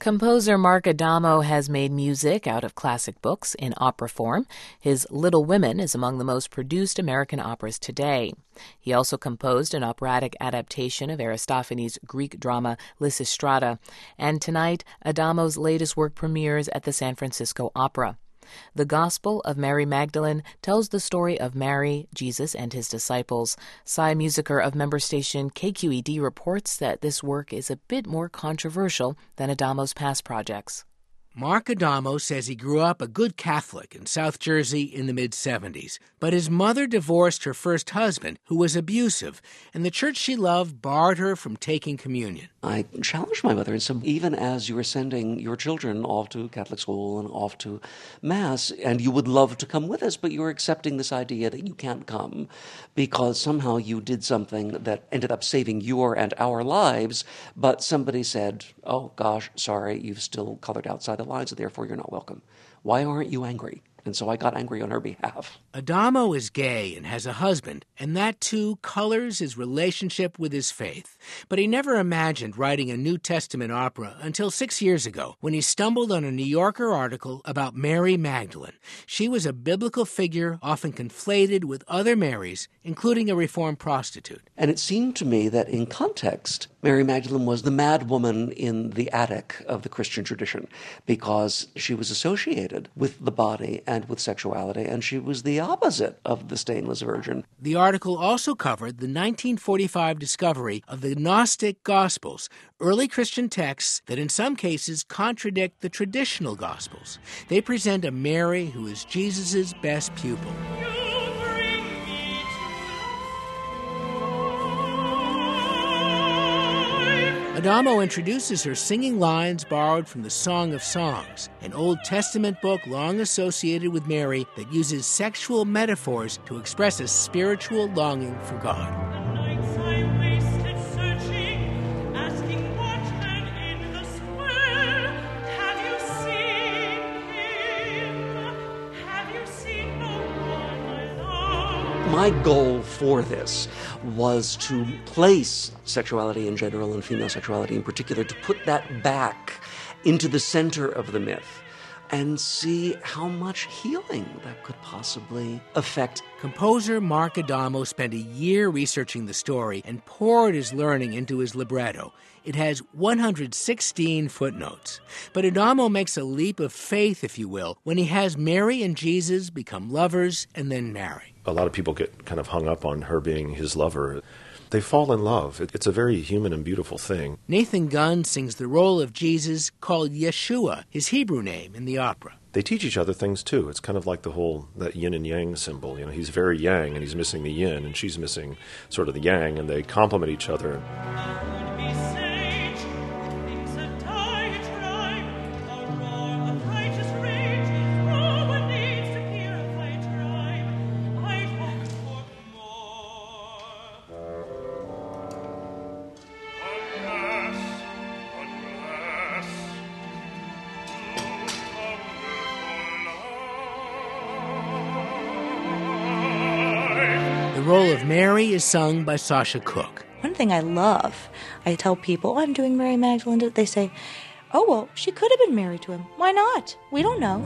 Composer Mark Adamo has made music out of classic books in opera form. His Little Women is among the most produced American operas today. He also composed an operatic adaptation of Aristophanes' Greek drama Lysistrata, and tonight Adamo's latest work premieres at the San Francisco Opera. The Gospel of Mary Magdalene tells the story of Mary, Jesus, and his disciples. Cy Musiker of member station KQED reports that this work is a bit more controversial than Adamo's past projects. Mark Adamo says he grew up a good Catholic in South Jersey in the mid-'70s, but his mother divorced her first husband, who was abusive, and the church she loved barred her from taking communion. I challenged my mother and said, even as you are sending your children off to Catholic school and off to Mass, and you would love to come with us, but you're accepting this idea that you can't come because somehow you did something that ended up saving your and our lives, but somebody said, oh gosh, sorry, you've still colored outside the lines, and therefore you're not welcome. Why aren't you angry? And so I got angry on her behalf. Adamo is gay and has a husband, and that too colors his relationship with his faith. But he never imagined writing a New Testament opera until 6 years ago, when he stumbled on a New Yorker article about Mary Magdalene. She was a biblical figure often conflated with other Marys, including a reformed prostitute. And it seemed to me that in context, Mary Magdalene was the mad woman in the attic of the Christian tradition, because she was associated with the body and with sexuality, and she was the opposite of the stainless virgin. The article also covered the 1945 discovery of the Gnostic Gospels, early Christian texts that in some cases contradict the traditional Gospels. They present a Mary who is Jesus' best pupil. Adamo introduces her singing lines borrowed from the Song of Songs, an Old Testament book long associated with Mary that uses sexual metaphors to express a spiritual longing for God. My goal for this was to place sexuality in general and female sexuality in particular, to put that back into the center of the myth and see how much healing that could possibly affect. Composer Mark Adamo spent a year researching the story and poured his learning into his libretto. It has 116 footnotes. But Adamo makes a leap of faith, if you will, when he has Mary and Jesus become lovers and then marry. A lot of people get kind of hung up on her being his lover. They fall in love. It's a very human and beautiful thing. Nathan Gunn sings the role of Jesus, called Yeshua, his Hebrew name in the opera. They teach each other things, too. It's kind of like that yin and yang symbol. You know, he's very yang, and he's missing the yin, and she's missing sort of the yang, and they complement each other. The role of Mary is sung by Sasha Cook. One thing I love, I tell people, I'm doing Mary Magdalene. They say, oh, well, she could have been married to him. Why not? We don't know.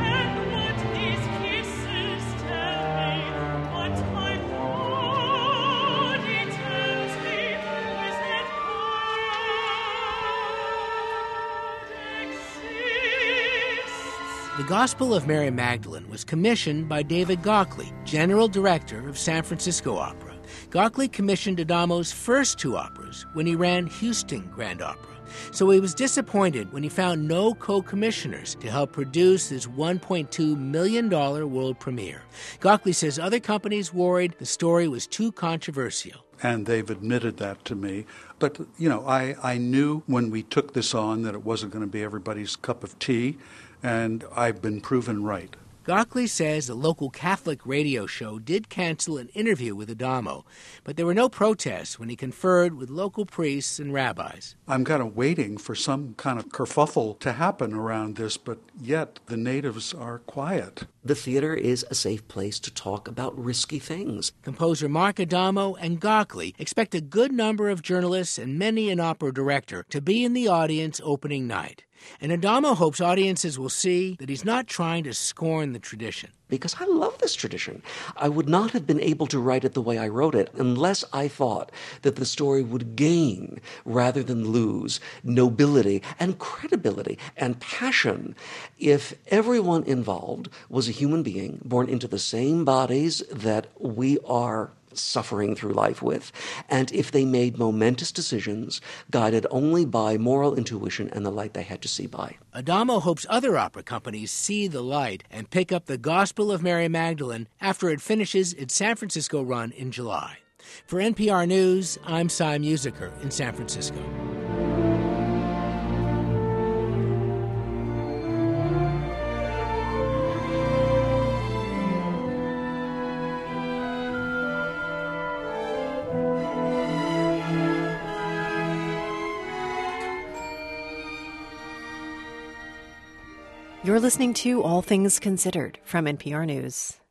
The Gospel of Mary Magdalene was commissioned by David Gockley, General Director of San Francisco Opera. Gockley commissioned Adamo's first two operas when he ran Houston Grand Opera. So he was disappointed when he found no co-commissioners to help produce this $1.2 million world premiere. Gockley says other companies worried the story was too controversial. And they've admitted that to me. But, you know, I knew when we took this on that it wasn't going to be everybody's cup of tea, and I've been proven right. Gockley says a local Catholic radio show did cancel an interview with Adamo, but there were no protests when he conferred with local priests and rabbis. I'm kind of waiting for some kind of kerfuffle to happen around this, but yet the natives are quiet. The theater is a safe place to talk about risky things. Composer Mark Adamo and Gockley expect a good number of journalists and many an opera director to be in the audience opening night. And Adamo hopes audiences will see that he's not trying to scorn the tradition. Because I love this tradition. I would not have been able to write it the way I wrote it unless I thought that the story would gain, rather than lose, nobility and credibility and passion if everyone involved was a human being born into the same bodies that we are suffering through life with, and if they made momentous decisions guided only by moral intuition and the light they had to see by. Adamo hopes other opera companies see the light and pick up The Gospel of Mary Magdalene after it finishes its San Francisco run in July. For NPR News, I'm Cy Musiker in San Francisco. You're listening to All Things Considered from NPR News.